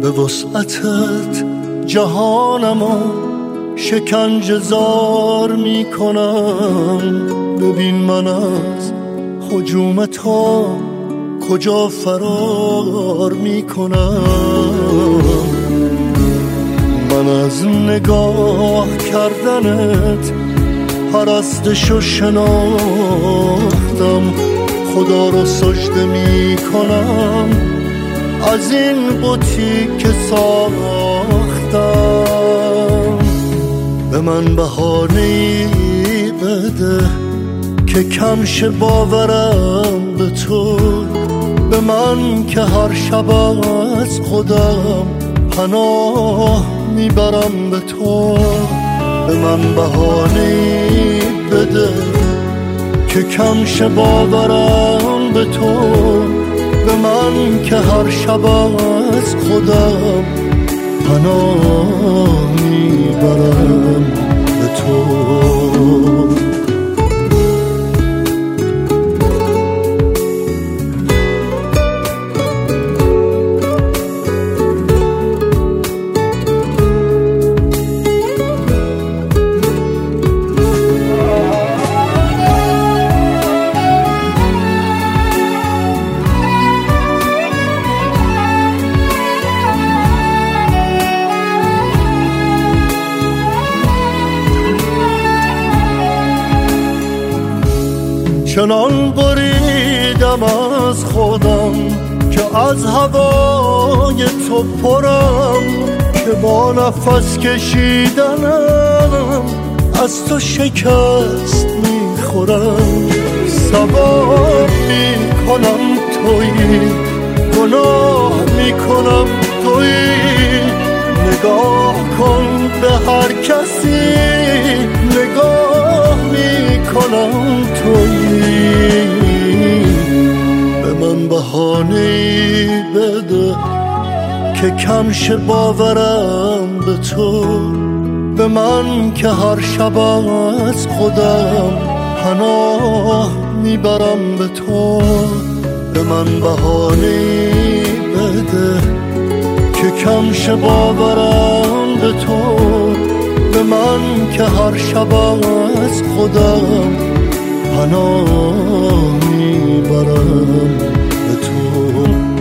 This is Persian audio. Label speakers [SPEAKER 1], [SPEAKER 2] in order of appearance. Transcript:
[SPEAKER 1] به وسعتت جهانمو شکنجه زار میکنم. ببین من از هجوم تو کجا فرار میکنم. من از نگاه کردنت پرستشو شناختم. خدا رو سجده میکنم از این بتی که ساختم. به من بهانه‌ای بده که کم شه باورم به تو. به من که هر شب از خودم پناه میبرم به تو. به من بهانه‌ای بده که کم شه باورم به تو. به من که هر شب از خودم پناه میبرم به تو. چنان بریدم از خودم که از هوای تو پرم، که با نفس کشیدنم از تو شکست میخورم. ثواب میکنم تویی، گناه میکنم تویی. نگاه کن به هر کسی، نگاه میکنم تویی. به من بهانه‌ای بده که کم شه باورم به تو. به من که هر شب از خودم پناه میبرم به تو. به من بهانه‌ای بده که کم شه باورم به تو. به من که هر شب از خودم پناه میبرم به تو.